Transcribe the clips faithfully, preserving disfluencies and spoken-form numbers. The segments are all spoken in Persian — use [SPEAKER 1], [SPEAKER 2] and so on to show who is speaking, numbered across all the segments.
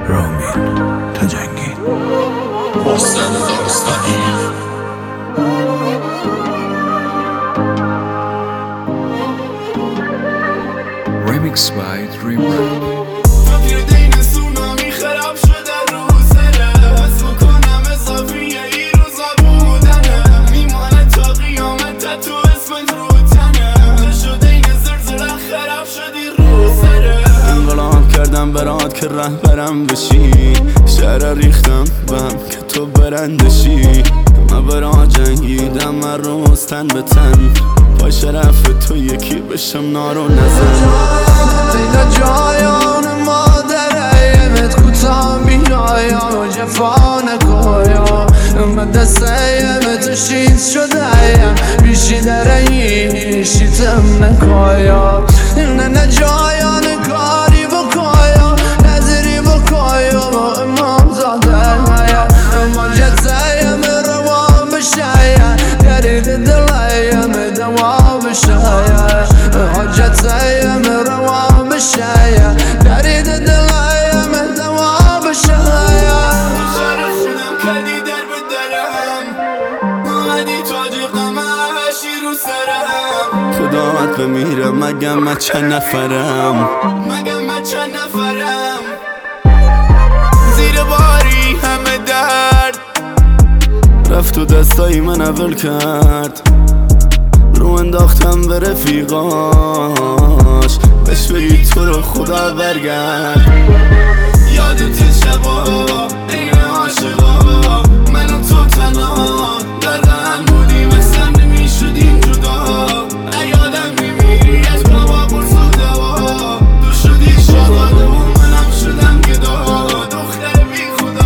[SPEAKER 1] رامین تجنگی
[SPEAKER 2] محسن داستانی
[SPEAKER 1] Remix by Dream Rap.
[SPEAKER 2] فکر دین سونامی خراب شده رو سره حس بکنم اضافی این روزا بودنه میمانه تا قیامت تو اسمت رو تنه شده این زرزره خراب شدی رو سره
[SPEAKER 3] انقلاب کردم برات که رهبرم بشی شهر ریختم بهم که تو برندشی من برات جنگیدم من روز تن به تن با شرف تو یکی بشم نارو نزن
[SPEAKER 4] دیده جایان مادره یمت کوتا بیایا و جفا نکایا من دسته یمت شیز شده یم بیشی درهی شیتم نکایا نه نه جایان کاری بکایا نظری بکایا و امام زاده اما جته یم روان بشه درید دله یم دوا بشه حاجته یم روان بشه درید دله یم دوا بشه
[SPEAKER 2] شهر خودم کردی در به درم اومدی تاج قمشی رو سرم
[SPEAKER 3] خداوت بمیره مگم من چند نفرم
[SPEAKER 2] مگم من چند نفرم زیر باری همه درد
[SPEAKER 3] رفت تو دستای من اول کرد رو انداختم به رفیقاش بهش بگی تو رو خدا برگرد
[SPEAKER 2] یادت شبا این عاشقا من و تو تنها در هم بودیم اصلا نمیشدیم جدا یادم میمیری از بابا برسو دوا تو شدی شاهده و منم شدم گدا دختر بی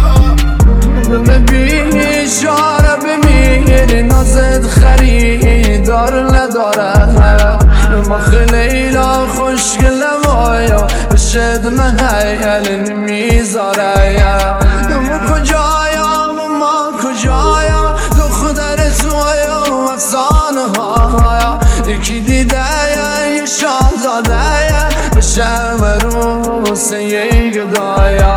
[SPEAKER 2] خدا
[SPEAKER 4] ببین شاره بمیری نازد خریدار نداره ما خیلیلا خوشگلم آیا بشد محیل نمیذاره ما کجایا ما کجایا دختر تویا و افسانه ها یکی دیده یه شاهزاده بشه مروسه یه گدایا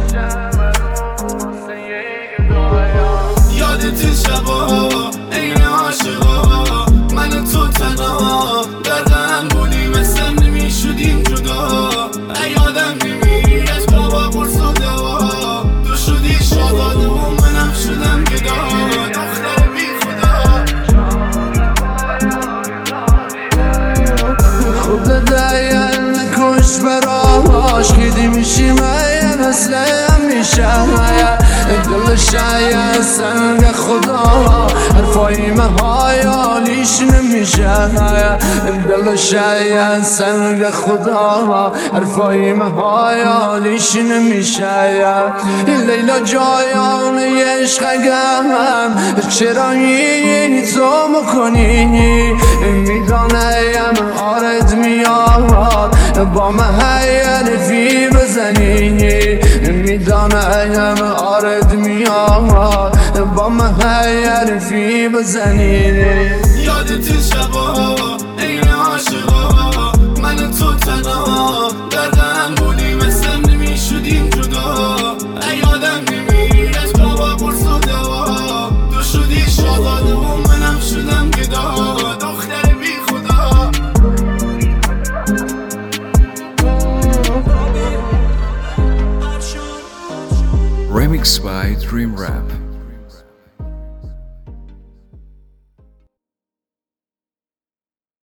[SPEAKER 2] یادت شبا این عاشقا من و تو تنها در هم بودیم اصلا نمیشدیم جدا یادم میمیری از بابا برس و دوا تو شدی شاهزاده و منم شدم گدا دختر بی خدا
[SPEAKER 4] خود دایم نکش براش کدی میشی مایا نسلم میشه دلش یا سنگ خدا حرفای مهایا لیش نمیشه دلش یا سنگ خدا حرفای مهایا لیش نمیشه لیلا جایان عشقم چرا این تو میکنی میدانم آرد میاد با محیر فی بزنی میدانم آرد میاد با محیر فی بزنی
[SPEAKER 2] یادت شبا این عاشقا من و تو تنها در هم بودیم اصلا نمیشدیم جدا یادم میمیری از بابا برس و دوا تو شدی شاهزاده و منم شدم گدا دختر بی خدا
[SPEAKER 1] Remix by Dream Rap.